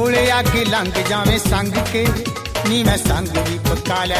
कोले आके लंघ जावे संग के नी मैं संग भी पका लिया